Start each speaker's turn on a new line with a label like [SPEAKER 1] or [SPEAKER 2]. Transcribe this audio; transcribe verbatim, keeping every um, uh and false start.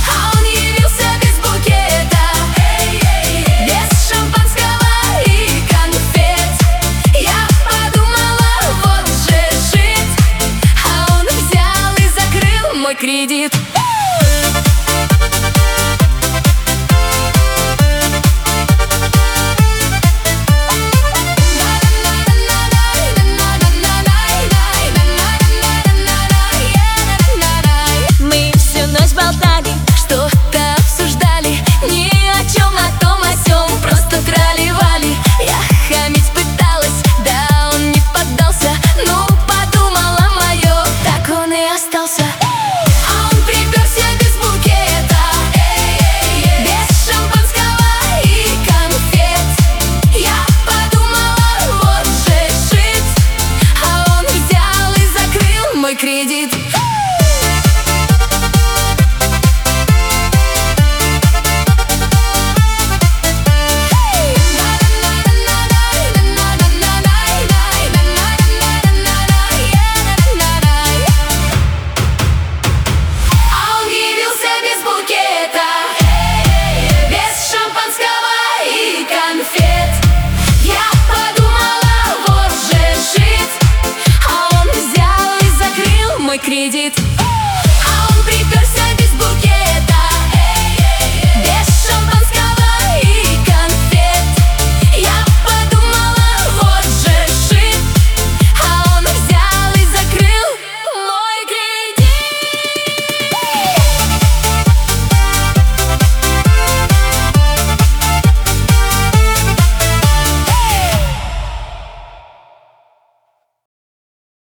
[SPEAKER 1] А он явился без букета, без шампанского и конфет. Я подумала, вот же жить, а он взял и закрыл мой кредит. Что-то обсуждали, ни о чем, о том, о сём, просто тролливали. Я хамить пыталась, да он не поддался. Ну, подумала мое, так он и остался. А он приперся без букета, без шампанского и конфет. Я подумала, вот же жить, а он взял и закрыл мой кредит. Кредит.